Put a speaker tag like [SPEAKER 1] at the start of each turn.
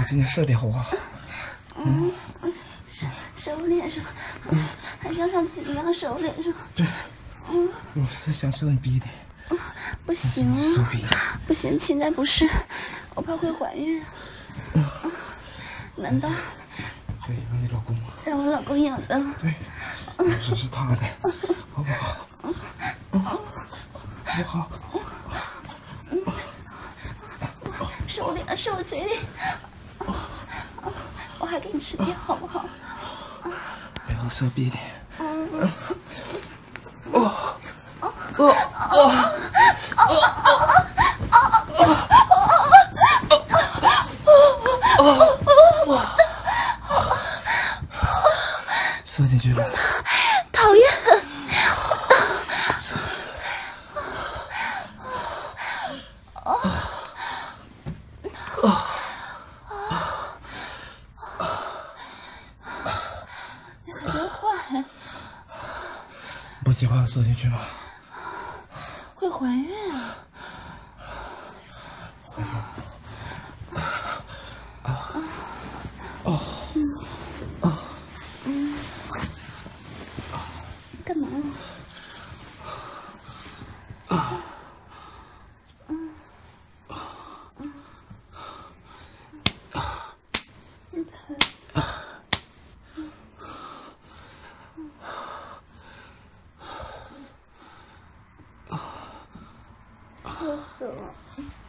[SPEAKER 1] 今天射点好不好？
[SPEAKER 2] 射我脸上，还像上次一样射我脸上。
[SPEAKER 1] 对，我是想射你鼻里。
[SPEAKER 2] 不行啊，不行，现在不是，我怕会怀孕。难道？
[SPEAKER 1] 对，让你老公。
[SPEAKER 2] 让我老公养的。
[SPEAKER 1] 对，这是他的，好不好？好不好？
[SPEAKER 2] 射我脸，射我嘴里。我还给你吃掉，好不好？
[SPEAKER 1] 不要射鼻里。射进去了。
[SPEAKER 2] 讨厌。你可真坏。
[SPEAKER 1] 不计划射进去吗？
[SPEAKER 2] 会怀孕啊！干嘛？热死了。